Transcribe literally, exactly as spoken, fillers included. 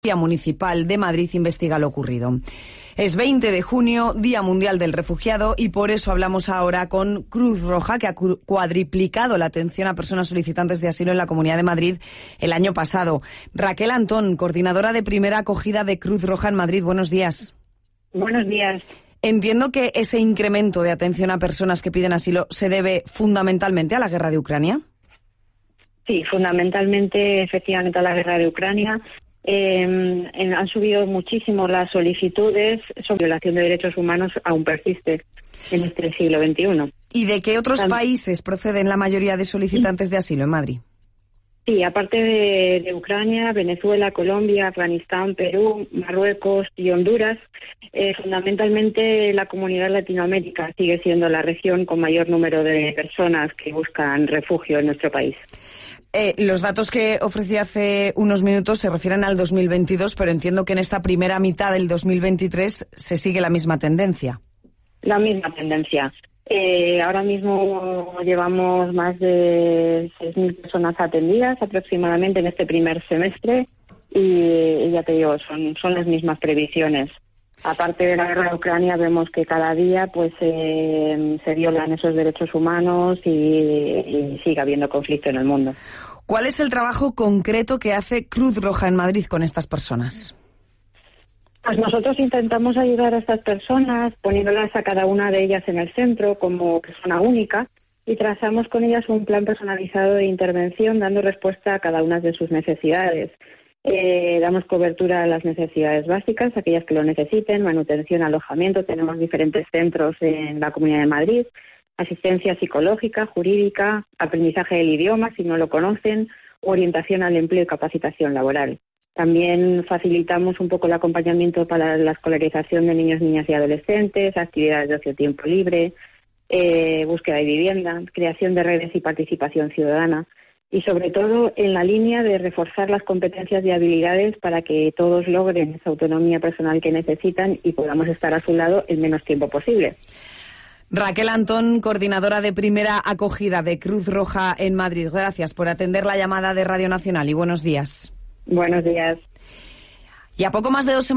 La Policía Municipal de Madrid investiga lo ocurrido. Es veinte de junio, Día Mundial del Refugiado, y por eso hablamos ahora con Cruz Roja, que ha cuadriplicado la atención a personas solicitantes de asilo en la Comunidad de Madrid el año pasado. Raquel Antón, coordinadora de primera acogida de Cruz Roja en Madrid. Buenos días. Buenos días. Entiendo que ese incremento de atención a personas que piden asilo se debe fundamentalmente a la guerra de Ucrania. Sí, fundamentalmente, efectivamente, a la guerra de Ucrania. Eh, en, han subido muchísimo las solicitudes sobre violación de derechos humanos, aún persiste en este siglo veintiuno. ¿Y de qué otros También, países proceden la mayoría de solicitantes de asilo en Madrid? Sí, aparte de, de Ucrania, Venezuela, Colombia, Afganistán, Perú, Marruecos y Honduras, eh, fundamentalmente la comunidad Latinoamérica sigue siendo la región con mayor número de personas que buscan refugio en nuestro país. Eh, los datos que ofrecí hace unos minutos se refieren al dos mil veintidós, pero entiendo que en esta primera mitad del dos mil veintitrés se sigue la misma tendencia. La misma tendencia. Eh, ahora mismo llevamos más de seis mil personas atendidas aproximadamente en este primer semestre y, y ya te digo, son, son las mismas previsiones. Aparte de la guerra de Ucrania, vemos que cada día pues eh, se violan esos derechos humanos y, y sigue habiendo conflicto en el mundo. ¿Cuál es el trabajo concreto que hace Cruz Roja en Madrid con estas personas? Pues nosotros intentamos ayudar a estas personas poniéndolas a cada una de ellas en el centro como persona única y trazamos con ellas un plan personalizado de intervención dando respuesta a cada una de sus necesidades. Eh, damos cobertura a las necesidades básicas, aquellas que lo necesiten, manutención, alojamiento. Tenemos diferentes centros en la Comunidad de Madrid, asistencia psicológica, jurídica, aprendizaje del idioma si no lo conocen, orientación al empleo y capacitación laboral. También facilitamos un poco el acompañamiento para la escolarización de niños, niñas y adolescentes, actividades de ocio tiempo libre, eh, búsqueda de vivienda, creación de redes y participación ciudadana. Y sobre todo en la línea de reforzar las competencias y habilidades para que todos logren esa autonomía personal que necesitan y podamos estar a su lado el menos tiempo posible. Raquel Antón, coordinadora de primera acogida de Cruz Roja en Madrid. Gracias por atender la llamada de Radio Nacional y buenos días. Buenos días. Y a poco más de dos semanas